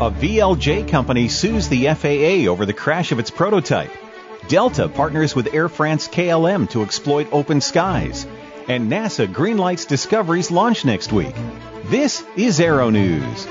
A VLJ company sues the FAA over the crash of its prototype. Delta partners with Air France KLM to exploit open skies. And NASA greenlights Discovery's launch next week. This is Aero News.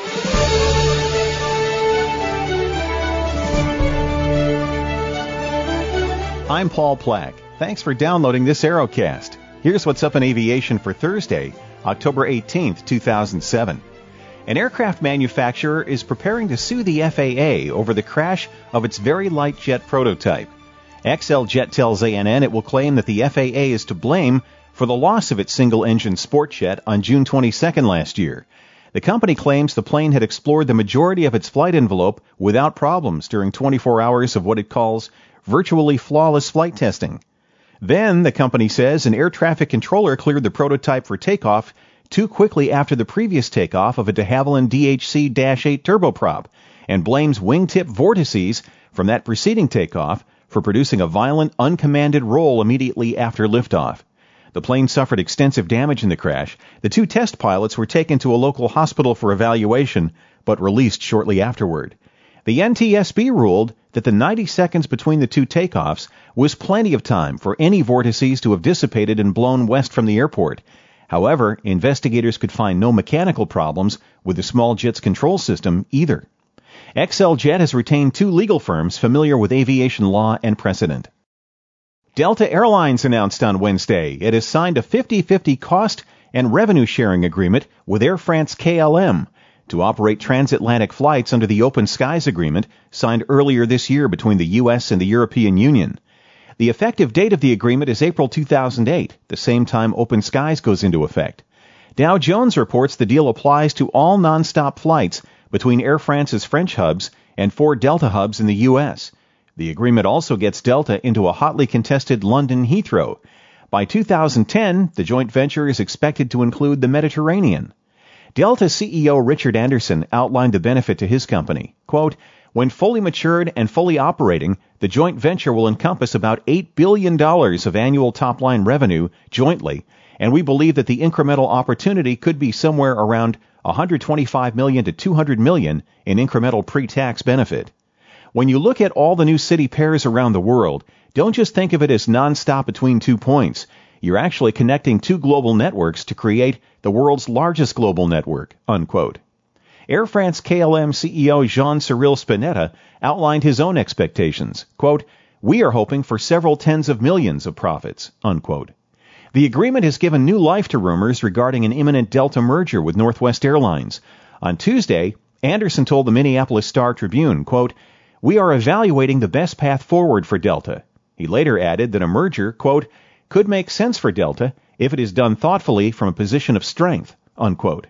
I'm Paul Plack. Thanks for downloading this Aerocast. Here's what's up in aviation for Thursday, October 18th, 2007. An aircraft manufacturer is preparing to sue the FAA over the crash of its very light jet prototype. XLJet tells ANN it will claim that the FAA is to blame for the loss of its single-engine sport jet on June 22nd last year. The company claims the plane had explored the majority of its flight envelope without problems during 24 hours of what it calls virtually flawless flight testing. Then, the company says, an air traffic controller cleared the prototype for takeoff too quickly after the previous takeoff of a de Havilland DHC-8 turboprop, and blames wingtip vortices from that preceding takeoff for producing a violent, uncommanded roll immediately after liftoff. The plane suffered extensive damage in the crash. The two test pilots were taken to a local hospital for evaluation, but released shortly afterward. The NTSB ruled that the 90 seconds between the two takeoffs was plenty of time for any vortices to have dissipated and blown west from the airport. However, investigators could find no mechanical problems with the small jet's control system either. XLJet has retained two legal firms familiar with aviation law and precedent. Delta Airlines announced on Wednesday it has signed a 50-50 cost and revenue sharing agreement with Air France KLM to operate transatlantic flights under the Open Skies Agreement signed earlier this year between the U.S. and the European Union. The effective date of the agreement is April 2008, the same time Open Skies goes into effect. Dow Jones reports the deal applies to all nonstop flights between Air France's French hubs and 4 Delta hubs in the U.S. The agreement also gets Delta into a hotly contested London Heathrow. By 2010, the joint venture is expected to include the Mediterranean. Delta CEO Richard Anderson outlined the benefit to his company. Quote, "When fully matured and fully operating, the joint venture will encompass about $8 billion of annual top-line revenue jointly, and we believe that the incremental opportunity could be somewhere around $125 million to $200 million in incremental pre-tax benefit. When you look at all the new city pairs around the world, don't just think of it as nonstop between 2 points. You're actually connecting 2 global networks to create the world's largest global network," unquote. Air France KLM CEO Jean-Cyril Spinetta outlined his own expectations. Quote, "We are hoping for several tens of millions of profits," unquote. The agreement has given new life to rumors regarding an imminent Delta merger with Northwest Airlines. On Tuesday, Anderson told the Minneapolis Star-Tribune, quote, "We are evaluating the best path forward for Delta." He later added that a merger, quote, "could make sense for Delta if it is done thoughtfully from a position of strength," unquote.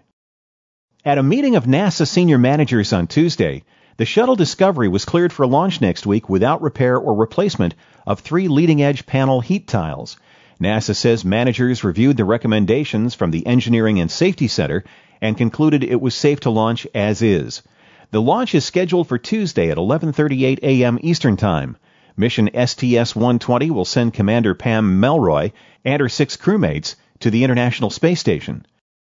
At a meeting of NASA senior managers on Tuesday, the shuttle Discovery was cleared for launch next week without repair or replacement of 3 leading-edge panel heat tiles. NASA says managers reviewed the recommendations from the Engineering and Safety Center and concluded it was safe to launch as is. The launch is scheduled for Tuesday at 11:38 a.m. Eastern Time. Mission STS-120 will send Commander Pam Melroy and her 6 crewmates to the International Space Station.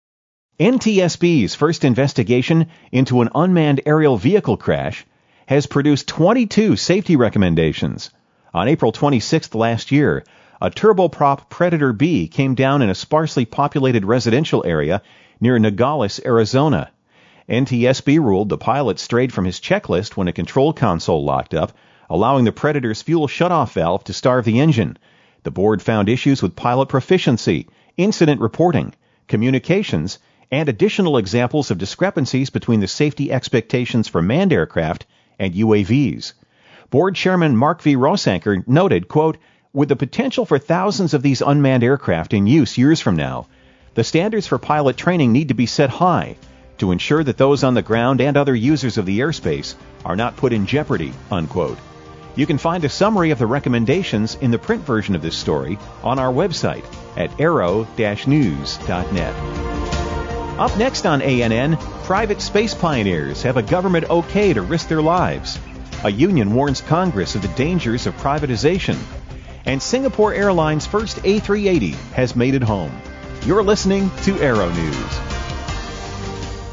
NTSB's first investigation into an unmanned aerial vehicle crash has produced 22 safety recommendations. On April 26th last year, a turboprop Predator B came down in a sparsely populated residential area near Nogales, Arizona. NTSB ruled the pilot strayed from his checklist when a control console locked up, allowing the Predator's fuel shutoff valve to starve the engine. The board found issues with pilot proficiency, incident reporting, communications, and additional examples of discrepancies between the safety expectations for manned aircraft and UAVs. Board Chairman Mark V. Rosanker noted, quote, "With the potential for thousands of these unmanned aircraft in use years from now, the standards for pilot training need to be set high to ensure that those on the ground and other users of the airspace are not put in jeopardy," unquote. You can find a summary of the recommendations in the print version of this story on our website at aero-news.net. Up next on ANN, private space pioneers have a government okay to risk their lives. A union warns Congress of the dangers of privatization. And Singapore Airlines' first A380 has made it home. You're listening to Aero News.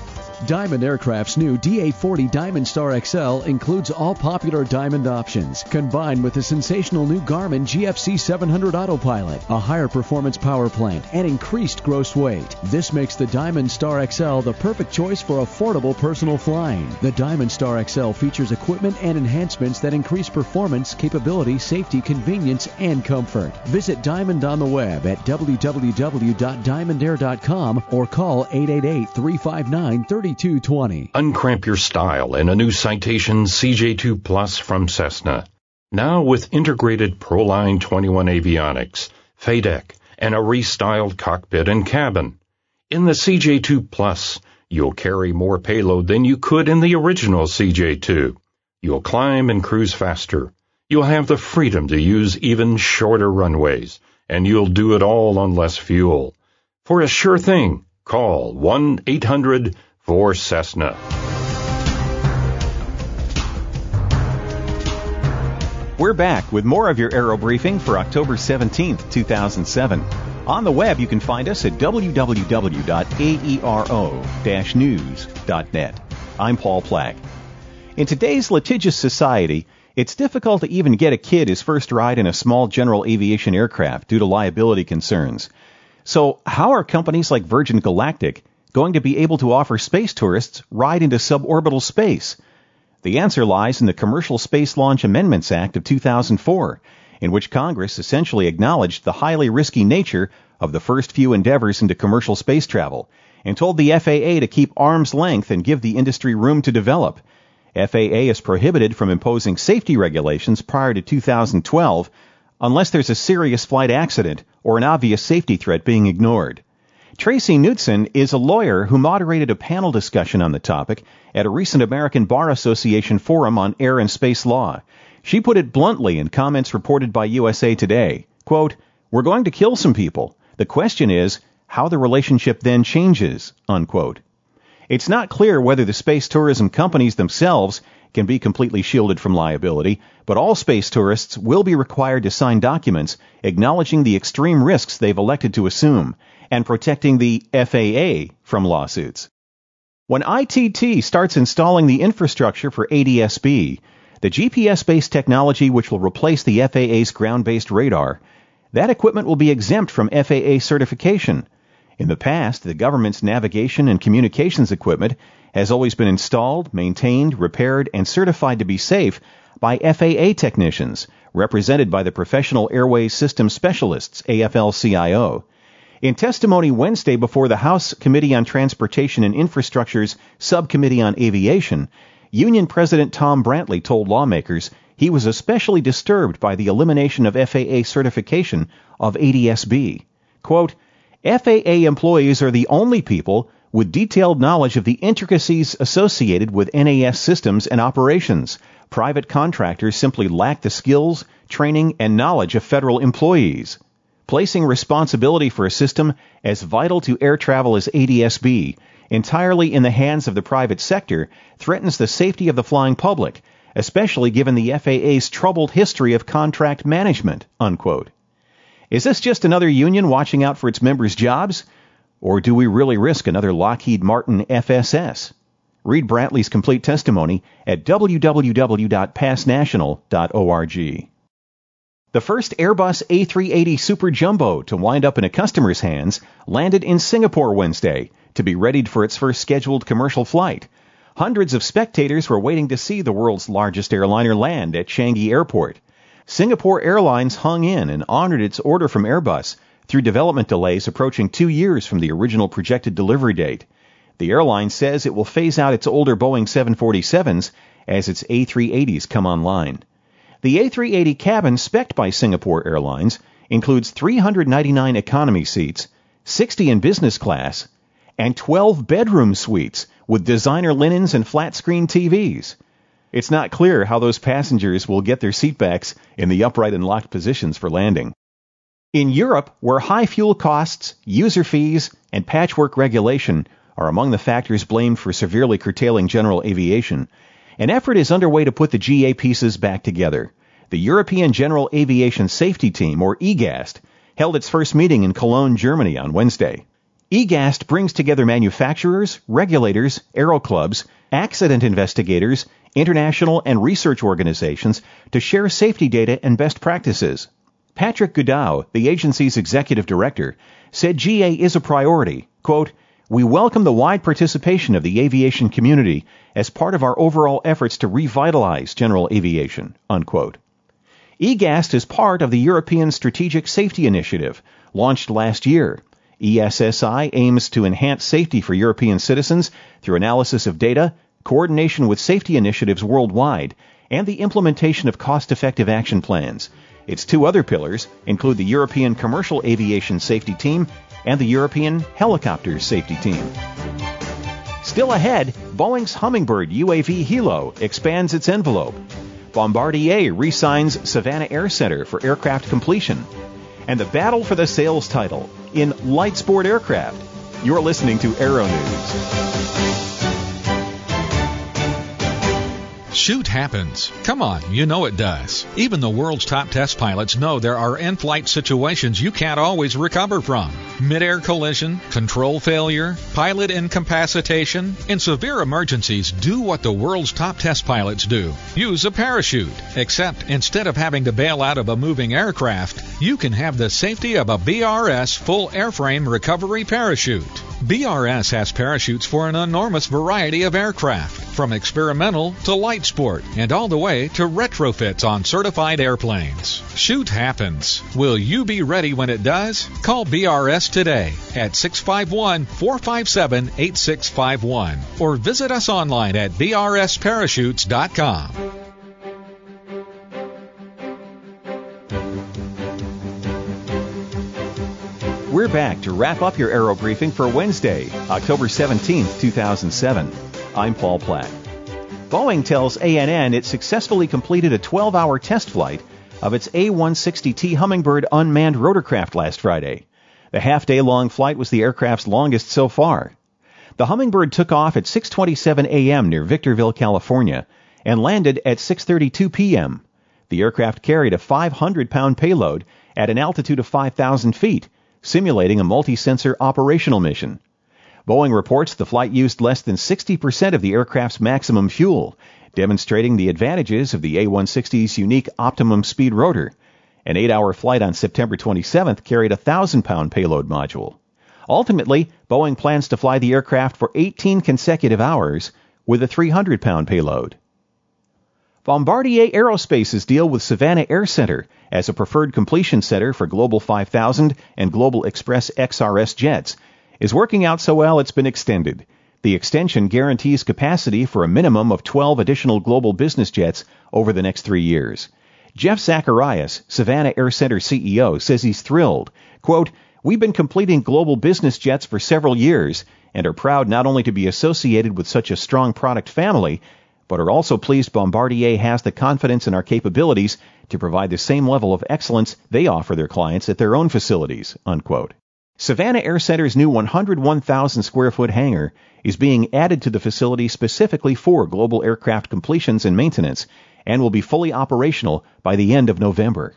Diamond Aircraft's new DA40 Diamond Star XL includes all popular Diamond options, combined with the sensational new Garmin GFC 700 Autopilot, a higher performance power plant, and increased gross weight. This makes the Diamond Star XL the perfect choice for affordable personal flying. The Diamond Star XL features equipment and enhancements that increase performance, capability, safety, convenience, and comfort. Visit Diamond on the web at www.diamondair.com or call 888-359-3220. Uncramp your style in a new Citation CJ2 Plus from Cessna. Now with integrated Proline 21 avionics, FADEC, and a restyled cockpit and cabin. In the CJ2 Plus, you'll carry more payload than you could in the original CJ2. You'll climb and cruise faster. You'll have the freedom to use even shorter runways, and you'll do it all on less fuel. For a sure thing, call 1-800-4CESSNA. We're back with more of your Aero Briefing for October 17th, 2007. On the web, you can find us at www.aero-news.net. I'm Paul Plack. In today's litigious society, it's difficult to even get a kid his first ride in a small general aviation aircraft due to liability concerns. So how are companies like Virgin Galactic going to be able to offer space tourists ride into suborbital space? The answer lies in the Commercial Space Launch Amendments Act of 2004, in which Congress essentially acknowledged the highly risky nature of the first few endeavors into commercial space travel and told the FAA to keep arm's length and give the industry room to develop. FAA is prohibited from imposing safety regulations prior to 2012 unless there's a serious flight accident or an obvious safety threat being ignored. Tracy Knutson is a lawyer who moderated a panel discussion on the topic at a recent American Bar Association forum on air and space law. She put it bluntly in comments reported by USA Today, quote, "We're going to kill some people. The question is how the relationship then changes," unquote. It's not clear whether the space tourism companies themselves can be completely shielded from liability, but all space tourists will be required to sign documents acknowledging the extreme risks they've elected to assume and protecting the FAA from lawsuits. When ITT starts installing the infrastructure for ADS-B, the GPS-based technology which will replace the FAA's ground-based radar, that equipment will be exempt from FAA certification. In the past, the government's navigation and communications equipment has always been installed, maintained, repaired, and certified to be safe by FAA technicians, represented by the Professional Airways System Specialists, AFL-CIO. In testimony Wednesday before the House Committee on Transportation and Infrastructure's Subcommittee on Aviation, Union President Tom Brantley told lawmakers he was especially disturbed by the elimination of FAA certification of ADS-B. Quote, "FAA employees are the only people with detailed knowledge of the intricacies associated with NAS systems and operations. Private contractors simply lack the skills, training, and knowledge of federal employees. Placing responsibility for a system as vital to air travel as ADS-B entirely in the hands of the private sector threatens the safety of the flying public, especially given the FAA's troubled history of contract management," unquote. Is this just another union watching out for its members' jobs? Or do we really risk another Lockheed Martin FSS? Read Brantley's complete testimony at www.passnational.org. The first Airbus A380 Super Jumbo to wind up in a customer's hands landed in Singapore Wednesday to be readied for its first scheduled commercial flight. Hundreds of spectators were waiting to see the world's largest airliner land at Changi Airport. Singapore Airlines hung in and honored its order from Airbus through development delays approaching 2 years from the original projected delivery date. The airline says it will phase out its older Boeing 747s as its A380s come online. The A380 cabin spec'd by Singapore Airlines includes 399 economy seats, 60 in business class, and 12 bedroom suites with designer linens and flat-screen TVs. It's not clear how those passengers will get their seatbacks in the upright and locked positions for landing. In Europe, where high fuel costs, user fees, and patchwork regulation are among the factors blamed for severely curtailing general aviation, an effort is underway to put the GA pieces back together. The European General Aviation Safety Team, or EGAST, held its first meeting in Cologne, Germany on Wednesday. eGast brings together manufacturers, regulators, aero clubs, accident investigators, international and research organizations to share safety data and best practices. Patrick Goudau, the agency's executive director, said GA is a priority. Quote, "We welcome the wide participation of the aviation community as part of our overall efforts to revitalize general aviation." Unquote. eGast is part of the European Strategic Safety Initiative, launched last year. ESSI aims to enhance safety for European citizens through analysis of data, coordination with safety initiatives worldwide, and the implementation of cost-effective action plans. Its two other pillars include the European Commercial Aviation Safety Team and the European Helicopter Safety Team. Still ahead, Boeing's Hummingbird UAV Hilo expands its envelope. Bombardier re-signs Savannah Air Center for aircraft completion. And the battle for the sales title in light sport aircraft. You're listening to Aero News. Shoot happens. Come on, you know it does. Even the world's top test pilots know there are in-flight situations you can't always recover from. Mid-air collision, control failure, pilot incapacitation. In severe emergencies, do what the world's top test pilots do. Use a parachute. Except instead of having to bail out of a moving aircraft, you can have the safety of a BRS full airframe recovery parachute. BRS has parachutes for an enormous variety of aircraft, from experimental to light sport, and all the way to retrofits on certified airplanes. Shoot happens. Will you be ready when it does? Call BRS today at 651-457-8651 or visit us online at brsparachutes.com. We're back to wrap up your Aero Briefing for Wednesday, October 17th, 2007. I'm Paul Platt. Boeing tells ANN it successfully completed a 12-hour test flight of its A160T Hummingbird unmanned rotorcraft last Friday. The half-day-long flight was the aircraft's longest so far. The Hummingbird took off at 6:27 a.m. near Victorville, California, and landed at 6:32 p.m. The aircraft carried a 500-pound payload at an altitude of 5,000 feet, simulating a multi-sensor operational mission. Boeing reports the flight used less than 60% of the aircraft's maximum fuel, demonstrating the advantages of the A160's unique optimum speed rotor. An 8-hour flight on September 27th carried a 1,000-pound payload module. Ultimately, Boeing plans to fly the aircraft for 18 consecutive hours with a 300-pound payload. Bombardier Aerospace's deal with Savannah Air Center as a preferred completion center for Global 5000 and Global Express XRS jets is working out so well it's been extended. The extension guarantees capacity for a minimum of 12 additional global business jets over the next 3 years. Jeff Zacharias, Savannah Air Center CEO, says he's thrilled. Quote, "We've been completing global business jets for several years and are proud not only to be associated with such a strong product family, but are also pleased Bombardier has the confidence in our capabilities to provide the same level of excellence they offer their clients at their own facilities." Unquote. Savannah Air Center's new 101,000-square-foot hangar is being added to the facility specifically for global aircraft completions and maintenance and will be fully operational by the end of November.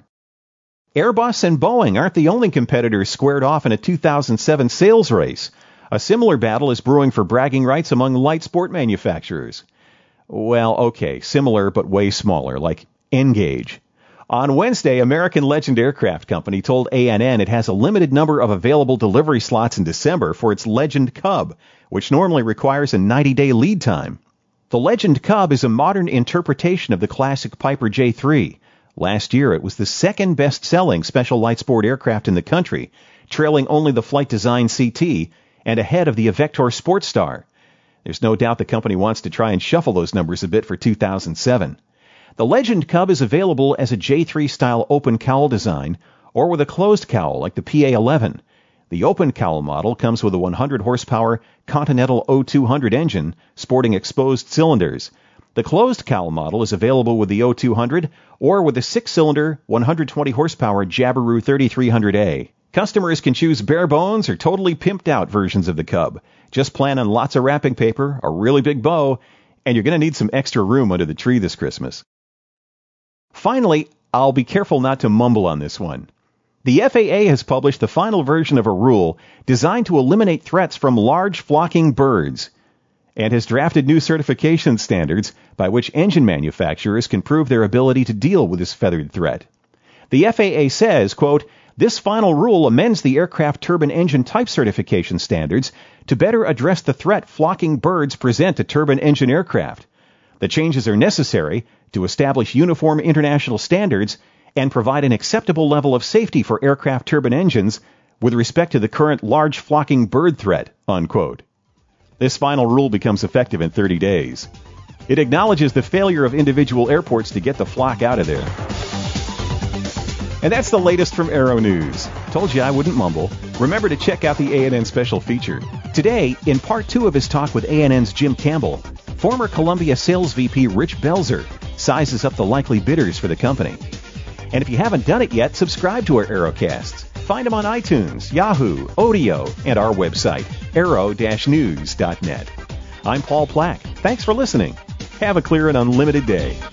Airbus and Boeing aren't the only competitors squared off in a 2007 sales race. A similar battle is brewing for bragging rights among light sport manufacturers. Well, okay, similar but way smaller, like Engage. On Wednesday, American Legend Aircraft Company told ANN it has a limited number of available delivery slots in December for its Legend Cub, which normally requires a 90-day lead time. The Legend Cub is a modern interpretation of the classic Piper J3. Last year, it was the second best-selling special light sport aircraft in the country, trailing only the Flight Design CT and ahead of the Vector Sportstar. There's no doubt the company wants to try and shuffle those numbers a bit for 2007. The Legend Cub is available as a J3-style open cowl design or with a closed cowl like the PA-11. The open cowl model comes with a 100-horsepower Continental O200 engine sporting exposed cylinders. The closed cowl model is available with the O200 or with a 6-cylinder, 120-horsepower Jabiru 3300A. Customers can choose bare bones or totally pimped-out versions of the Cub. Just plan on lots of wrapping paper, a really big bow, and you're going to need some extra room under the tree this Christmas. Finally, I'll be careful not to mumble on this one. The FAA has published the final version of a rule designed to eliminate threats from large flocking birds and has drafted new certification standards by which engine manufacturers can prove their ability to deal with this feathered threat. The FAA says, quote, "This final rule amends the aircraft turbine engine type certification standards to better address the threat flocking birds present to turbine engine aircraft. The changes are necessary to establish uniform international standards and provide an acceptable level of safety for aircraft turbine engines with respect to the current large flocking bird threat," unquote. This final rule becomes effective in 30 days. It acknowledges the failure of individual airports to get the flock out of there. And that's the latest from Aero News. Told you I wouldn't mumble. Remember to check out the A&N special feature. Today, in part 2 of his talk with A&N's Jim Campbell, former Columbia sales VP Rich Belzer sizes up the likely bidders for the company. And if you haven't done it yet, subscribe to our Aerocasts. Find them on iTunes, Yahoo, Odeo, and our website, aero-news.net. I'm Paul Plack. Thanks for listening. Have a clear and unlimited day.